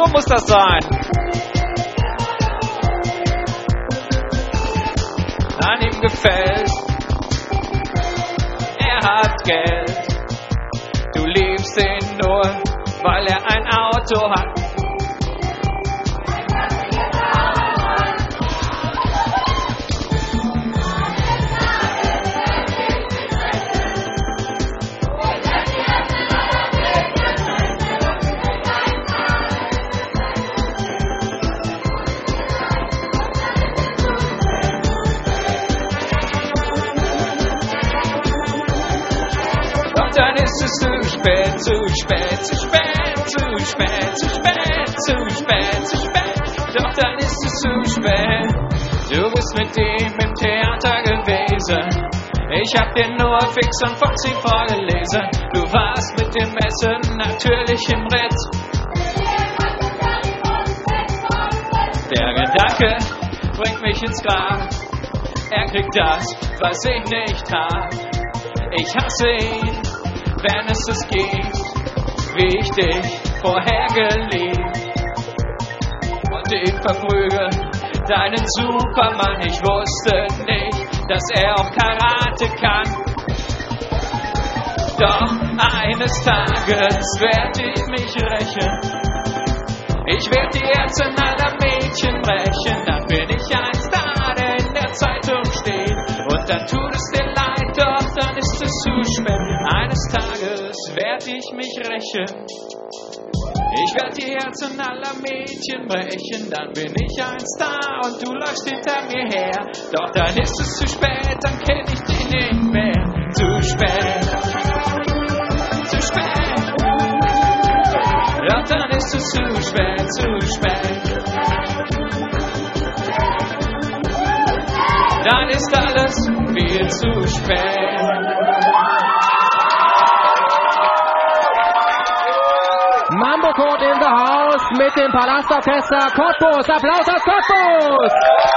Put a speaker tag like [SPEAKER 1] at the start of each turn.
[SPEAKER 1] So muss das sein. An ihm gefällt, er hat Geld. Du liebst ihn nur, weil er ein Auto hat. Dann ist es zu spät, zu spät, zu spät, zu spät, zu spät, zu spät, zu spät. Doch dann ist es zu spät. Du bist mit ihm im Theater gewesen. Ich hab dir nur Fix und Foxy vorgelesen. Du warst mit dem Essen natürlich im Brett. Der Gedanke bringt mich ins Grab. Er kriegt das, was ich nicht hab. Ich hasse ihn, wenn es gibt, wie ich dich vorher geliebt. Und ich verprüge deinen Superman. Ich wusste nicht, dass er auch Karate kann. Doch eines Tages werd ich mich rächen. Ich werd die Herzen aller Mädchen brechen. Dann bin ich ein Star, der in der Zeitung steht. Und dann tut es dir leid, doch dann ist es zu spät. Eines Tages werd ich mich rächen. Ich werd die Herzen aller Mädchen brechen. Dann bin ich ein Star und du läufst hinter mir her. Doch dann ist es zu spät, dann kenn ich dich nicht mehr. Zu spät, zu spät. Doch dann ist es zu spät, zu spät. Dann ist alles viel zu spät.
[SPEAKER 2] Mambo Code in the House mit dem Palastorchester Cottbus. Applaus aus Cottbus!